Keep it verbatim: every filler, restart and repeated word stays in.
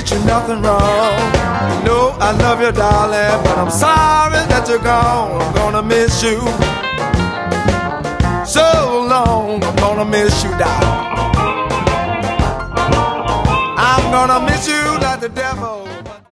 treat you nothing wrong. You know I love you, darling, but I'm sorry that you're gone. I'm gonna miss you so long. I'm gonna miss you, darling. I'm gonna miss you like the devil.